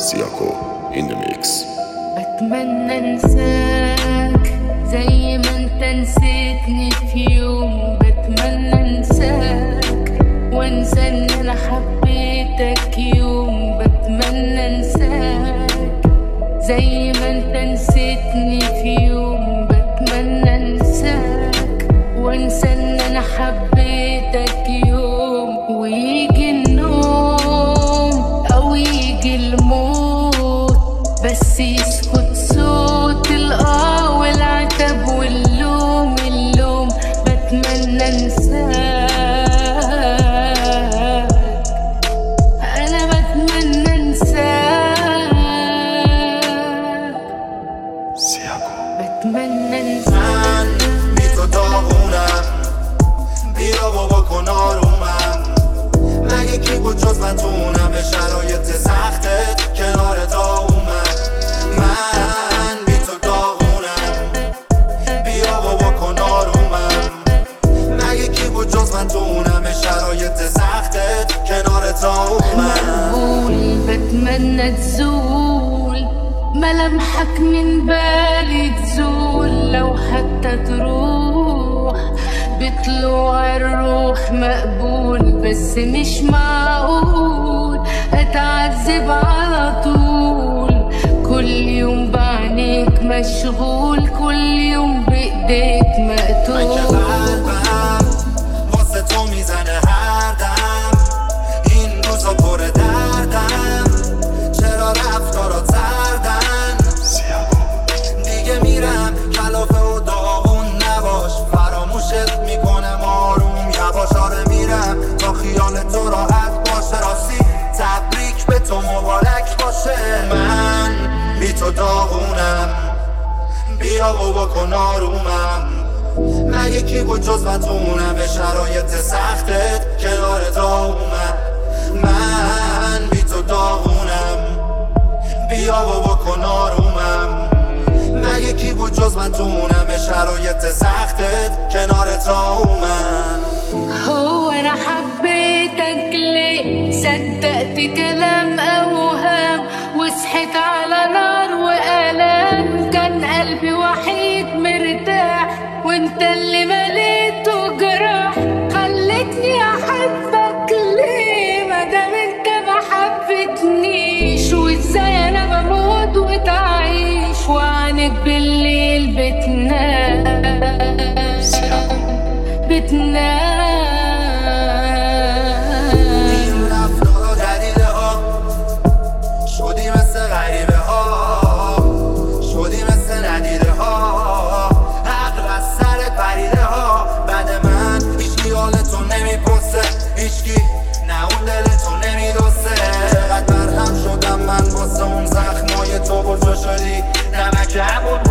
سياكو in the mix. بتمنى انساك زي ما انت نسيتني في يوم. بتمنى انساك وانسى ان انا حبيتك يوم. بتمنى انساك زي ما انت نسيتني في يوم. بتمنى انساك وانسى ان انا حبيتك يوم. ويجي النوم او يجي الموت بس يسكت صوت الآه والعتب واللوم. بتمنى انساك، انا بتمنى انساك. سياكو بتمنى انساك. من بی تو داغونم، بیا و بکن آرومم. مگه کی بود جز من تو اونم به شرایط سختت کنار داغومم. من بی تو داغونم، بیا و بکن آرومم. مگه کی بود جز من تو اونم به شرایط سختت کنار داغومم. مقبول بتمنى تزول ملامحك من بالي، تزول لو حتى تروح بطلوع الروح. مقبول بس مش معقول اتعذب على طول. كل يوم بعينيك مشغول، كل يوم بايديك من که مقتول. قلبم واسه تو میزنه هر دم، این روزا پر دردم. چرا رفتارات زردن؟ دیگه میرم کلافه و داغون نباش. فراموشت میکنم آروم یواش. آره میرم تا خیال تو راحت باشه. راستی تبریک به تو مبارک باشه. من بی تو داغونم، بیا و بکن آرومم. مگه کی بود جز من تو اونم به شرایط سختت کنار داغومم. من بی تو داغونم، بیا و بکن آرومم. مگه کی بود جز من تو اونم به شرایط سختت کنار داغومم. هو انا حبيتك ليه؟ صدقت كلام اوهام وصحيت على نار والام. كان قلبي وحيد مرتاح وانت اللي مليته جراح. خلتني احبك ليه مادام انت ما حبتنيش؟ وازاي انا بموت وتعيش وعنك بالليل بتنام. این رفتارا جدیده ها، شدی مثل غریبه ها، شدی مثل ندیده ها. عقل از سرت پریده ها. بعد من هیچکی حال تو نمیپرسه، هیچکی نه اون دل تو نمیدوسته. چقدر برهم شدم من واسه اون زخمای تو. بجا شدی نمک همون